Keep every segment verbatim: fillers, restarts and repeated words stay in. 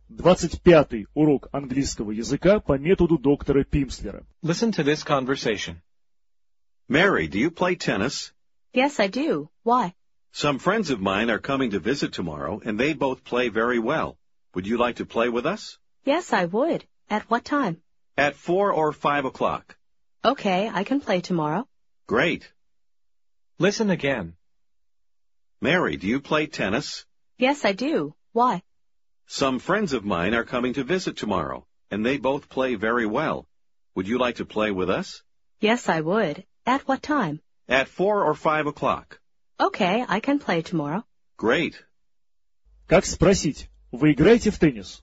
двадцать пятый урок английского языка по методу доктора Пимслера. Listen to this conversation. Mary, do you play tennis? Yes, I do. Why? Some friends of mine are coming to visit tomorrow, and they both play very well. Would you like to play with us? Yes, I would. At what time? At four or five o'clock. Okay, I can play tomorrow. Great. Listen again. Mary, do you play tennis? Yes, I do. Why? Some friends of mine are coming to visit tomorrow, and they both play very well. Would you like to play with us? Yes, I would. At what time? At four or five o'clock. Okay, I can play tomorrow. Great. Как спросить? Вы играете в теннис?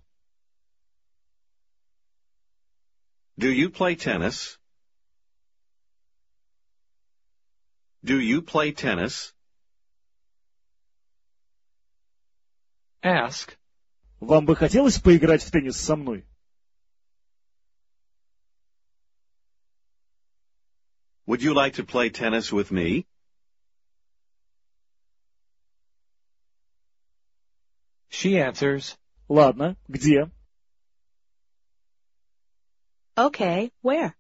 Do you play tennis? Do you play tennis? Ask. Вам бы хотелось поиграть в теннис со мной? Would you like to play tennis with me? She answers. Ладно, где? Okay, where?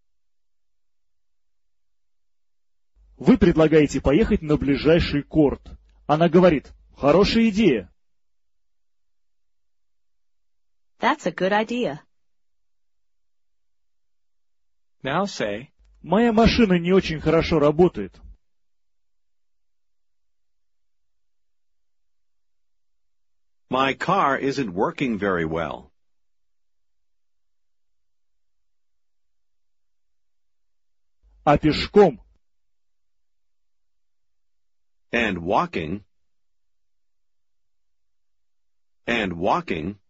Вы предлагаете поехать на ближайший корт. Она говорит, хорошая идея. That's a good idea. Now say. Моя машина не очень хорошо работает. My car isn't working very well. А пешком? And walking. And walking.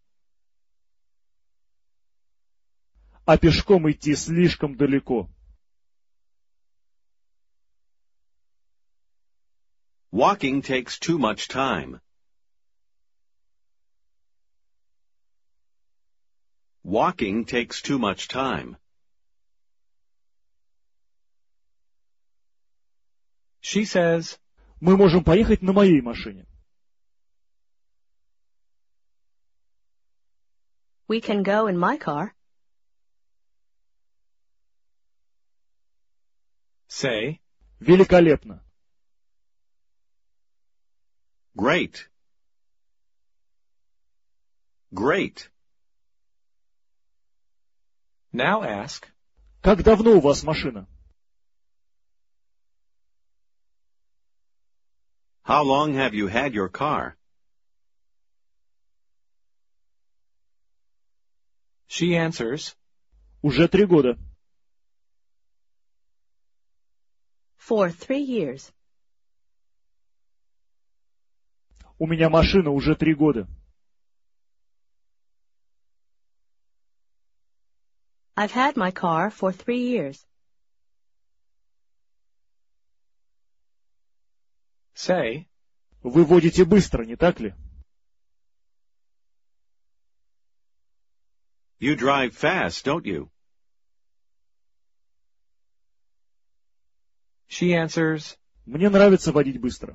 А пешком идти слишком далеко. Walking takes too much time. Walking takes too much time. She says. Мы можем поехать на моей машине. We can go in my car. Say. Великолепно. Great. Great. Now ask. Как давно у вас машина? How long have you had your car? She answers. Уже три года. For three years. У меня машина уже три года. I've had my car for three years. Say. Вы водите быстро, не так ли? You drive fast, don't you? She answers. Мне нравится водить быстро.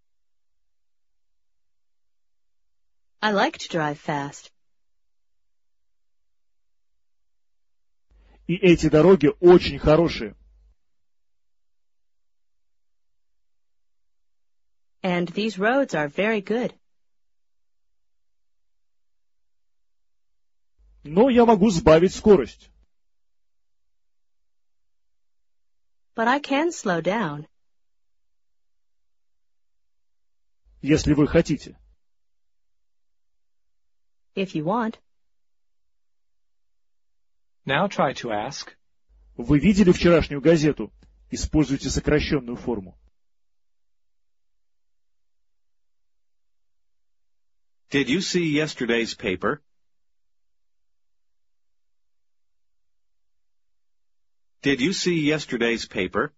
I like to drive fast. И эти дороги очень хорошие. And these roads are very good. Но я могу сбавить скорость. But I can slow down. Если вы хотите. If you want. Now try to ask. Вы видели вчерашнюю газету? Используйте сокращенную форму. Did you see yesterday's paper? Did you see yesterday's paper?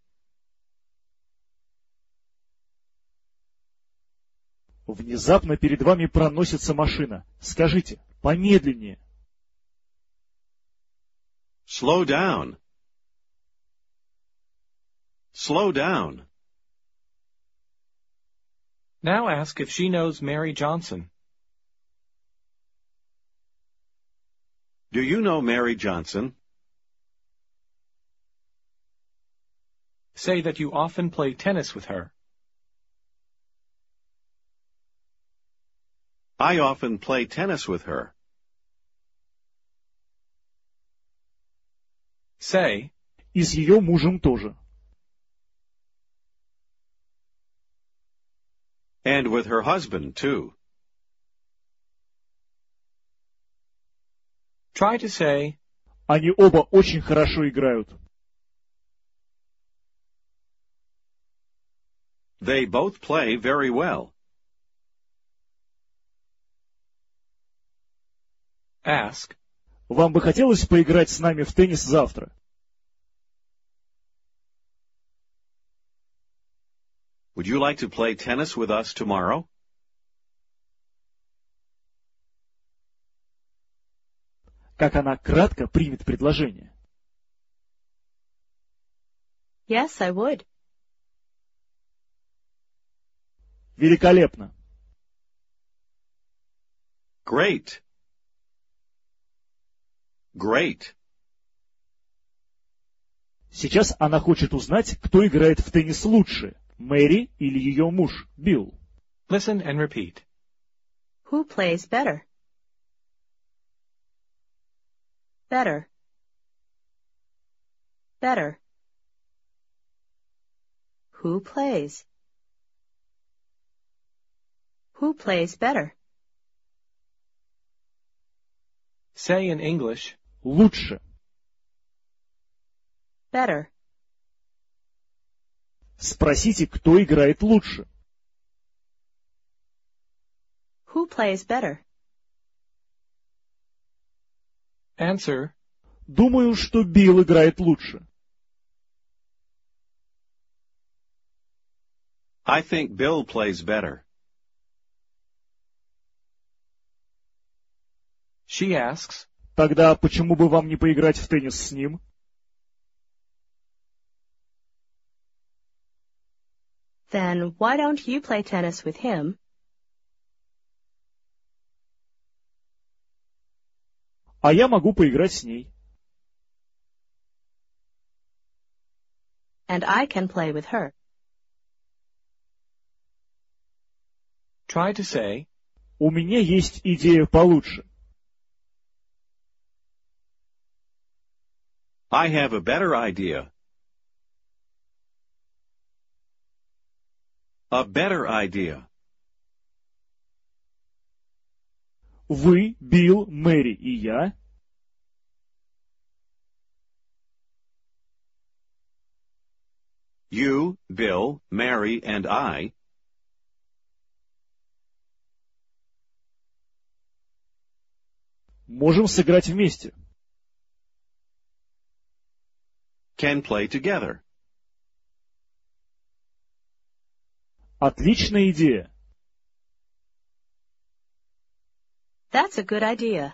Внезапно перед вами проносится машина. Скажите, помедленнее. Slow down. Slow down. Now ask if she knows Mary Johnson. Do you know Mary Johnson? Say that you often play tennis with her. I often play tennis with her. Say, И с ее мужем тоже. And with her husband, too. try to say, Они оба очень хорошо играют. They both play very well. ask, Вам бы хотелось поиграть с нами в теннис завтра? Would you like to play tennis with us tomorrow? Как она кратко примет предложение. Yes, I would. Великолепно. Great. Great. Сейчас она хочет узнать, кто играет в теннис лучше, Мэри или ее муж, Билл. listen and repeat. Who plays better? Better. Better. Who plays? Who plays better? Say in English, Лучше. Better. Спросите, кто играет лучше. Who plays better? answer, Думаю, что Билл играет лучше. I think Bill plays better. she asks, Тогда почему бы вам не поиграть в теннис с ним? Then why don't you play tennis with him? А я могу поиграть с ней. And I can play with her. try to say, У меня есть идея получше. I have a better idea. A better idea. Вы, Билл, Мэри и я You, Bill, Mary, and I можем сыграть вместе. can play together. Отличная идея. That's a good idea.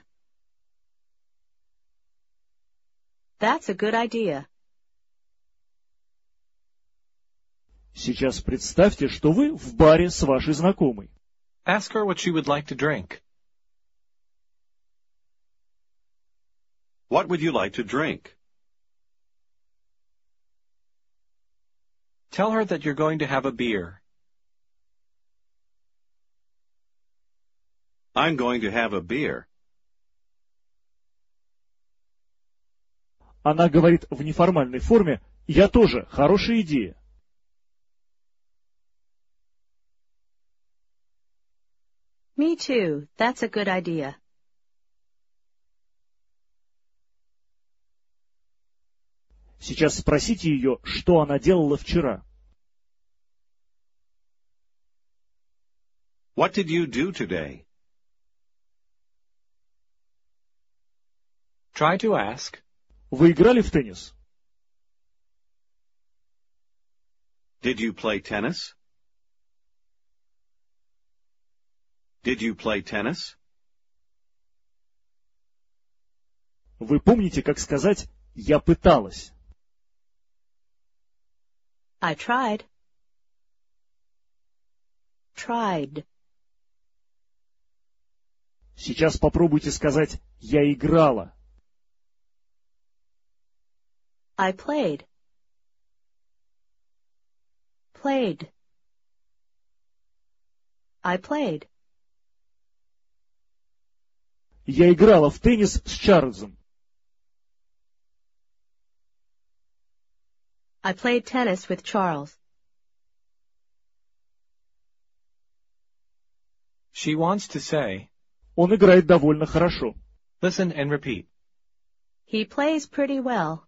That's a good idea. Сейчас представьте, что вы в баре с вашей знакомой. ask her what she would like to drink. What would you like to drink? Tell her that you're going to have a beer. I'm going to have a beer. Она говорит в неформальной форме: «Я тоже, хорошая идея». Me too. That's a good idea. Сейчас спросите ее, что она делала вчера. What did you do today? Try to ask, Вы играли в теннис? Did you play tennis? Did you play tennis? Вы помните, как сказать «я пыталась»? I tried. Tried. Сейчас попробуйте сказать «я играла». I played. Played. I played. Я играла в теннис с Чарльзом. I played tennis with Charles. She wants to say, Он играет довольно хорошо. listen and repeat. He plays pretty well.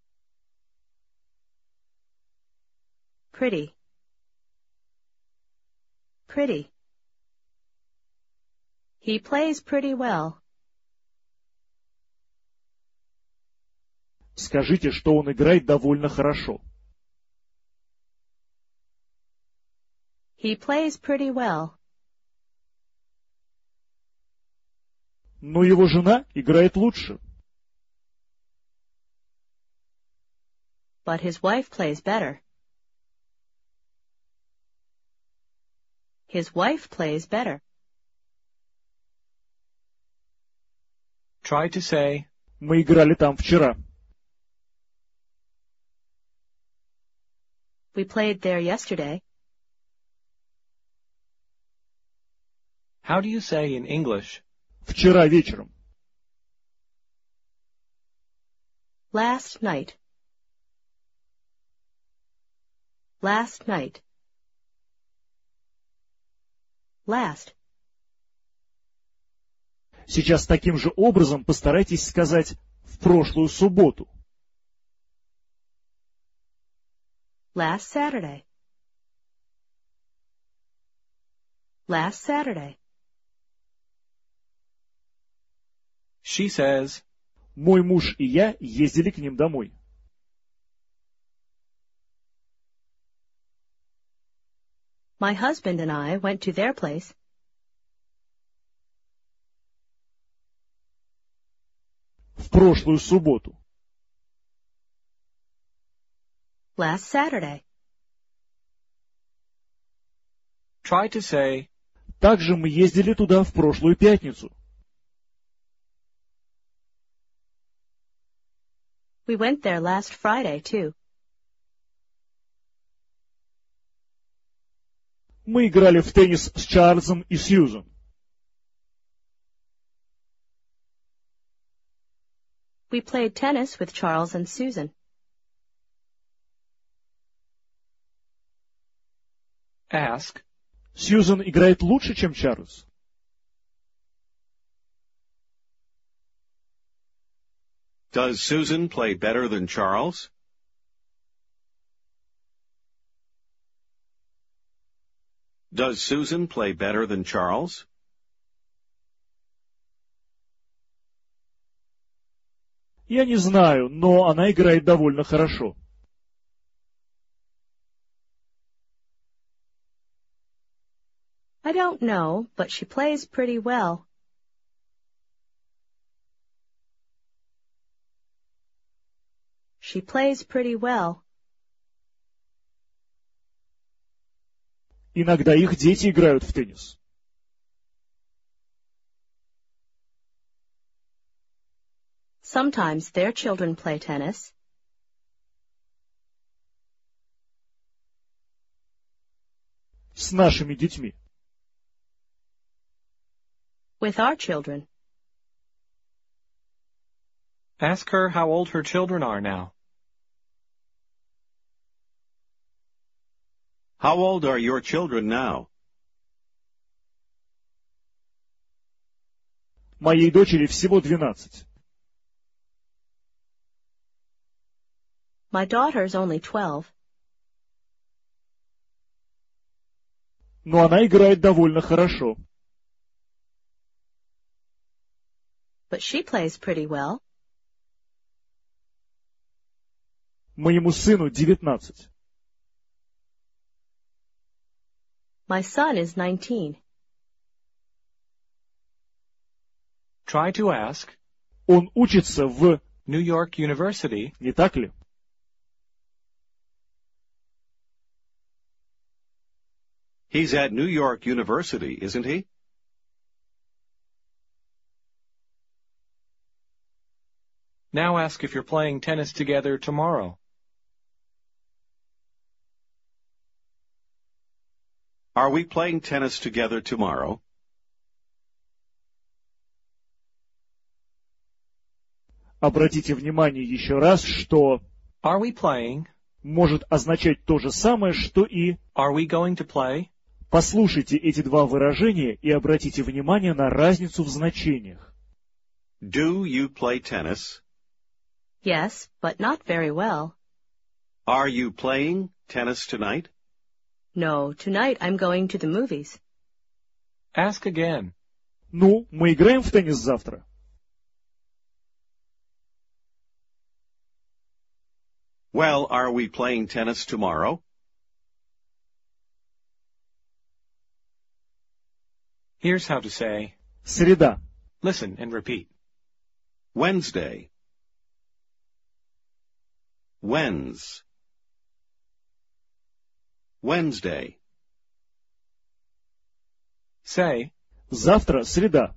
Pretty. Pretty. He plays pretty well. Скажите, что он играет довольно хорошо. He plays pretty well. Но его жена играет лучше. But his wife plays better. His wife plays better. Try to say, Мы играли там вчера. We played there yesterday. how do you say in English, Вчера вечером. Last night. Last night. Last. Сейчас таким же образом постарайтесь сказать «в прошлую субботу». Last Saturday. Last Saturday. she says, Мой муж и я ездили к ним домой. My husband and I went to their place. В прошлую субботу. Last Saturday. try to say, Также мы ездили туда в прошлую пятницу. We went there last Friday, too. Мы играли в теннис с Чарльзом и Сьюзан. We played tennis with Charles and Susan. ask, Сьюзан играет лучше, чем Чарльз. Does Susan play better than Charles? Does Susan play better than Charles? Я не знаю, но она играет довольно хорошо. I don't know, but she plays pretty well. She plays pretty well. Иногда их дети играют в теннис. Sometimes their children play tennis. С нашими детьми. With our children. ask her how old her children are now. How old are your children now? Моей дочери всего двенадцать. My daughter's only twelve. Но она играет довольно хорошо. But she plays pretty well. Моему сыну девятнадцать. My son is nineteen. Try to ask, Он учится в... New York University, Не так ли? He's at New York University, isn't he? Now ask if you're playing tennis together tomorrow. Are we playing tennis together tomorrow? Обратите внимание еще раз, что Are we playing? может означать то же самое, что и Are we going to play? послушайте эти два выражения и обратите внимание на разницу в значениях. Do you play tennis? Yes, but not very well. Are you playing tennis tonight? No, tonight I'm going to the movies. Ask again. Ну, мы играем в теннис завтра. Well, are we playing tennis tomorrow? Here's how to say, Среда. listen and repeat. Wednesday. Wens. Wednesday. Say, Завтра среда.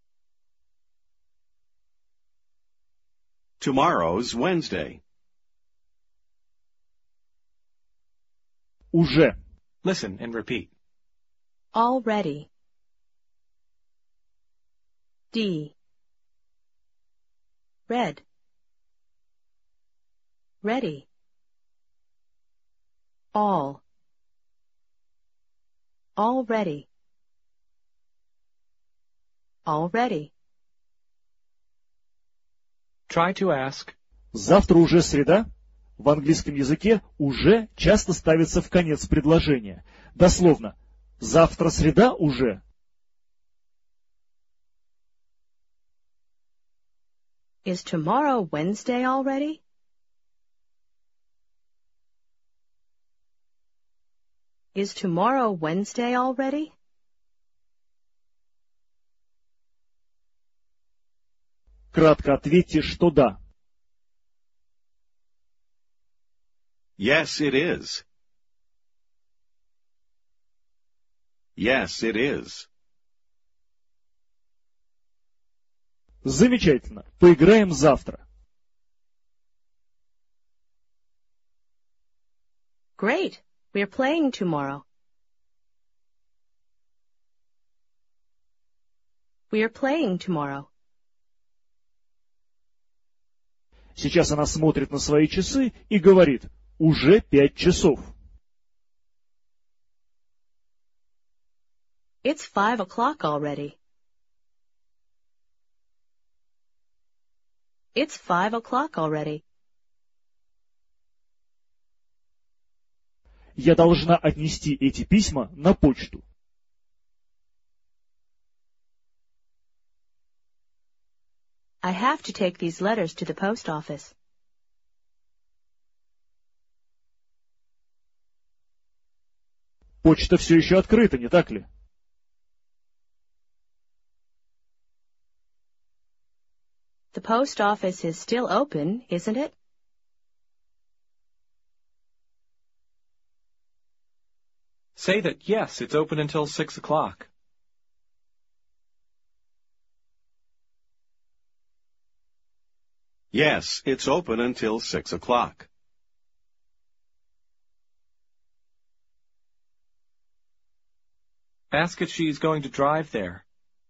Tomorrow's Wednesday. Уже. listen and repeat. Already. D. Red. Ready. All. Already. Already. Try to ask, Завтра уже среда. В английском языке уже часто ставится в конец предложения. Дословно. Завтра среда уже. Is tomorrow Wednesday already? Is tomorrow Wednesday already? Кратко ответьте, что да. Yes, it is. Yes, it is. Замечательно. Поиграем завтра. Great. We're playing tomorrow. We're playing tomorrow. Сейчас она смотрит на свои часы и говорит, уже пять часов. It's five o'clock already. It's five o'clock already. Я должна отнести эти письма на почту. I have to take these letters to the post office. Почта все еще открыта, не так ли? The post office is still open, isn't it? say that yes, it's open until six o'clock. Yes, it's open until six o'clock. Ask if she's going to drive there.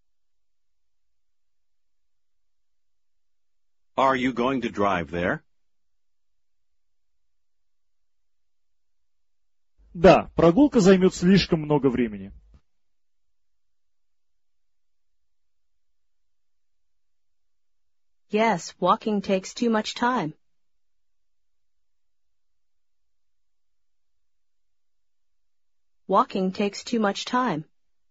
Are you going to drive there? Да, прогулка займет слишком много времени. Yes, walking takes too much time. Walking takes too much time.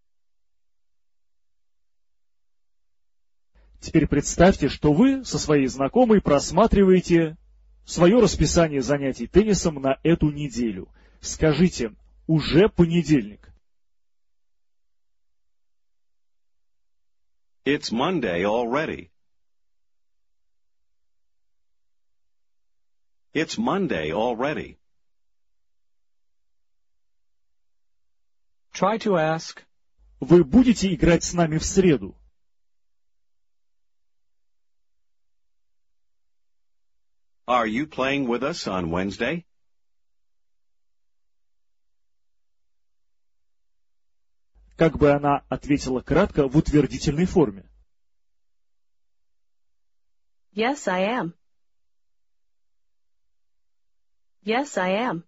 Теперь представьте, что вы со своей знакомой просматриваете свое расписание занятий теннисом на эту неделю. Скажите, уже понедельник. It's Monday already. It's Monday already. Try to ask, Вы будете играть с нами в среду? Are you playing with us on Wednesday? Как бы она ответила кратко в утвердительной форме? Yes, I am. Yes, I am.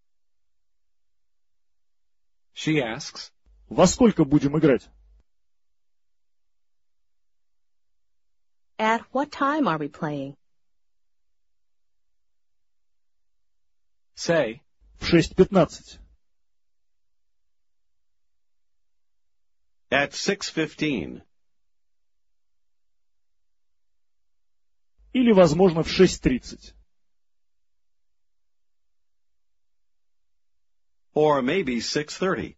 She asks, Во сколько будем играть? At what time are we playing? say, В шесть пятнадцать. At six fifteen. Или, возможно, в шесть тридцать. Or maybe six thirty.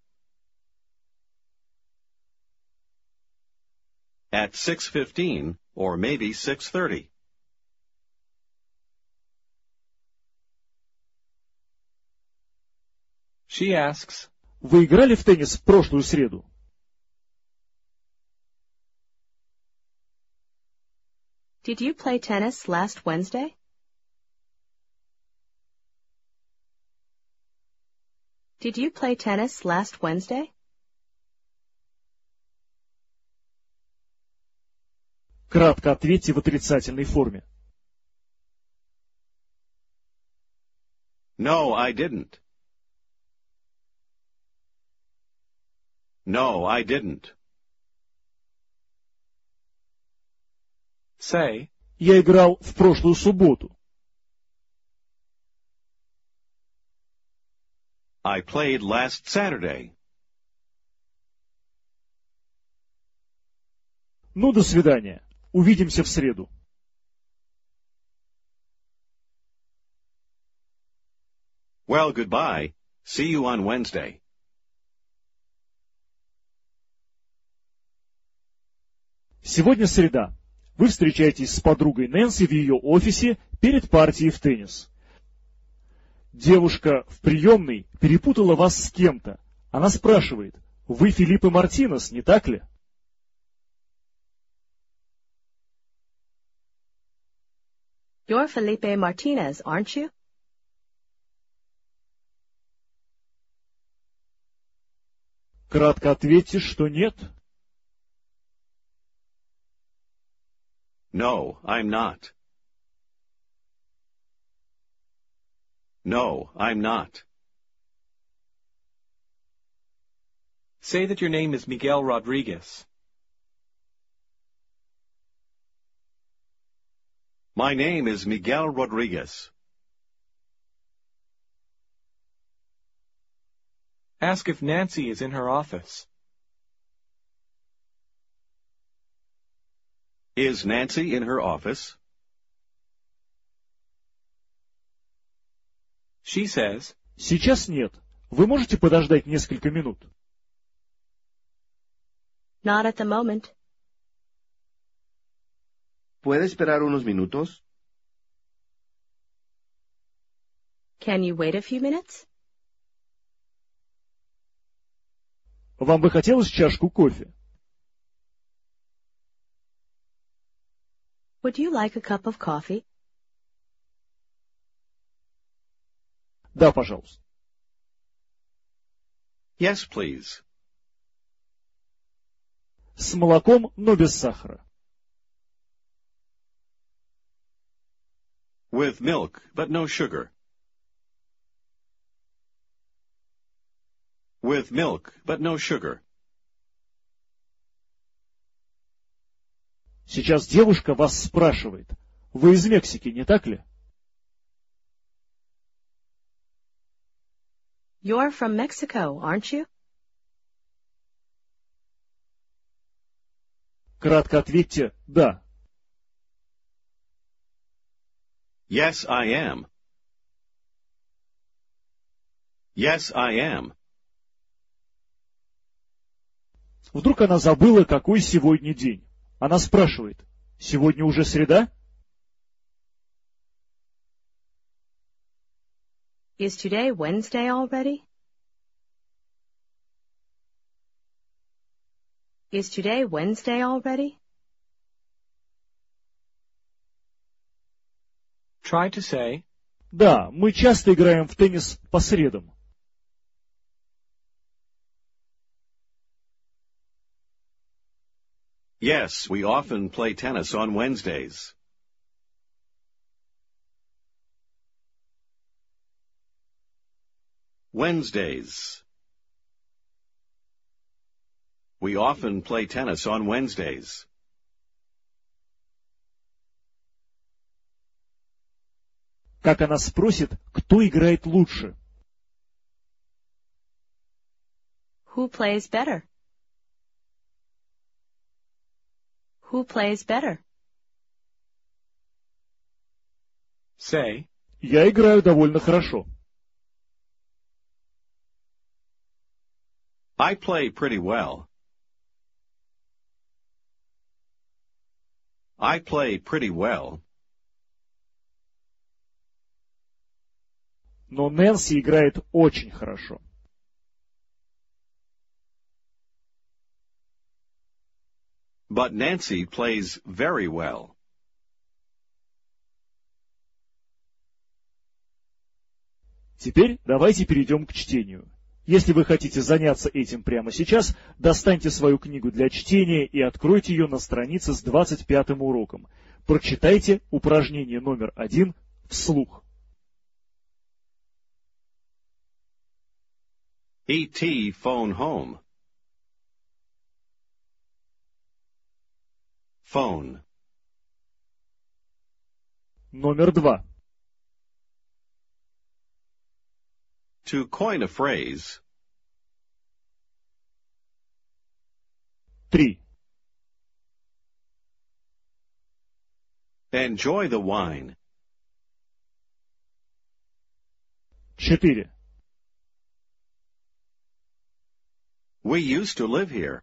At six fifteen, or maybe six thirty. she asks, Вы играли в теннис в прошлую среду? Did you play tennis last Wednesday? Did you play tennis last Wednesday? Кратко ответьте в отрицательной форме. No, I didn't. No, I didn't. say, Я играл в прошлую субботу. I played last Saturday. Ну, до свидания. Увидимся в среду. Well, goodbye. See you on Wednesday. Сегодня среда. Вы встречаетесь с подругой Нэнси в ее офисе перед партией в теннис. Девушка в приемной перепутала вас с кем-то. Она спрашивает, вы Филиппе Мартинес, не так ли? You're Felipe Martinez, aren't you? Кратко ответьте, что нет. No, I'm not. No, I'm not. say that your name is Miguel Rodriguez. My name is Miguel Rodriguez. Ask if Nancy is in her office. Is Nancy in her office? She says, Сейчас нет. Вы можете подождать несколько минут? Not at the moment. ¿Puede esperar unos minutos? Can you wait a few minutes? Вам бы хотелось чашку кофе? Would you like a cup of coffee? Да, пожалуйста. Yes, please. С молоком, но без сахара. With milk, but no sugar. With milk, but no sugar. Сейчас девушка вас спрашивает. Вы из Мексики, не так ли? You're from Mexico, aren't you? Кратко ответьте «да». Yes, I am. Yes, I am. Вдруг она забыла, какой сегодня день. Она спрашивает, сегодня уже среда? Is today Wednesday already? Is today Wednesday already? Try to say, Да, мы часто играем в теннис по средам. Yes, we often play tennis on Wednesdays. Wednesdays. We often play tennis on Wednesdays. Как она спросит, кто играет лучше? Who plays better? Who plays better? say, Я играю довольно хорошо. I play pretty well. I play pretty well. Но Нэнси играет очень хорошо. But Nancy plays very well. Теперь давайте перейдем к чтению. Если вы хотите заняться этим прямо сейчас, достаньте свою книгу для чтения и откройте ее на странице с двадцать пятым уроком. Прочитайте упражнение номер один вслух. E T phone home. Phone. Номер два. To coin a phrase, Три. enjoy the wine. Четыре. We used to live here.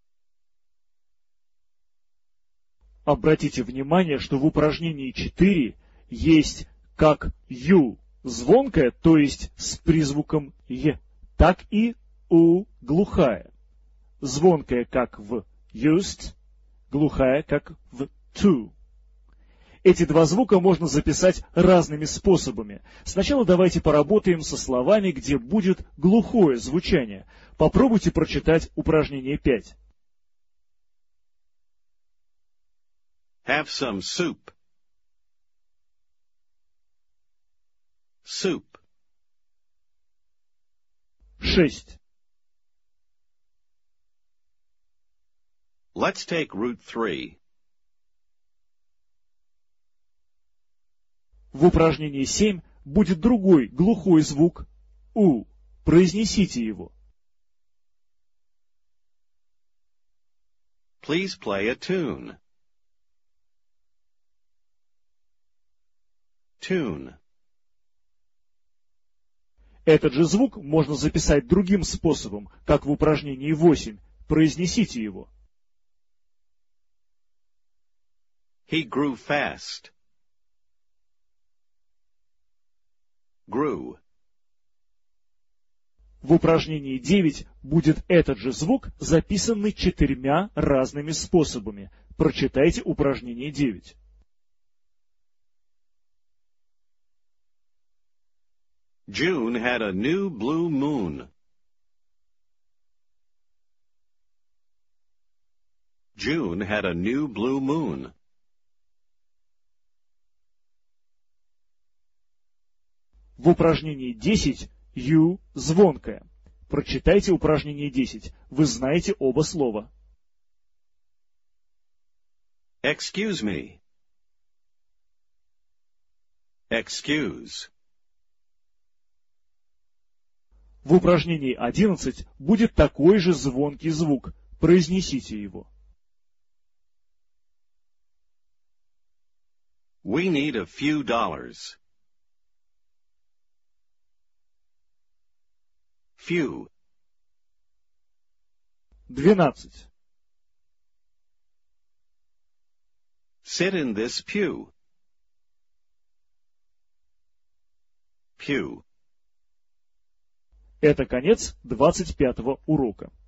Обратите внимание, что в упражнении четыре есть как «ю» звонкая, то есть с призвуком «е», так и «у» глухая. Звонкая как в «used», глухая как в «to». Эти два звука можно записать разными способами. Сначала давайте поработаем со словами, где будет глухое звучание. Попробуйте прочитать упражнение пять. Have some soup. Soup. Шесть. Let's take Route three. В упражнении семь будет другой глухой звук «у». Произнесите его. Please play a tune. Tune. Этот же звук можно записать другим способом, как в упражнении восемь. Произнесите его. He grew fast. Grew. В упражнении девять будет этот же звук, записанный четырьмя разными способами. Прочитайте упражнение девять. June had a new blue moon. June had a new blue moon. В упражнении десять «ю» звонкая. Прочитайте упражнение десять. Вы знаете оба слова. Excuse me. Excuse. В упражнении одиннадцать будет такой же звонкий звук. Произнесите его. We need a few dollars. Few. двенадцать. Sit in this pew. Pew. Это конец двадцать пятого урока.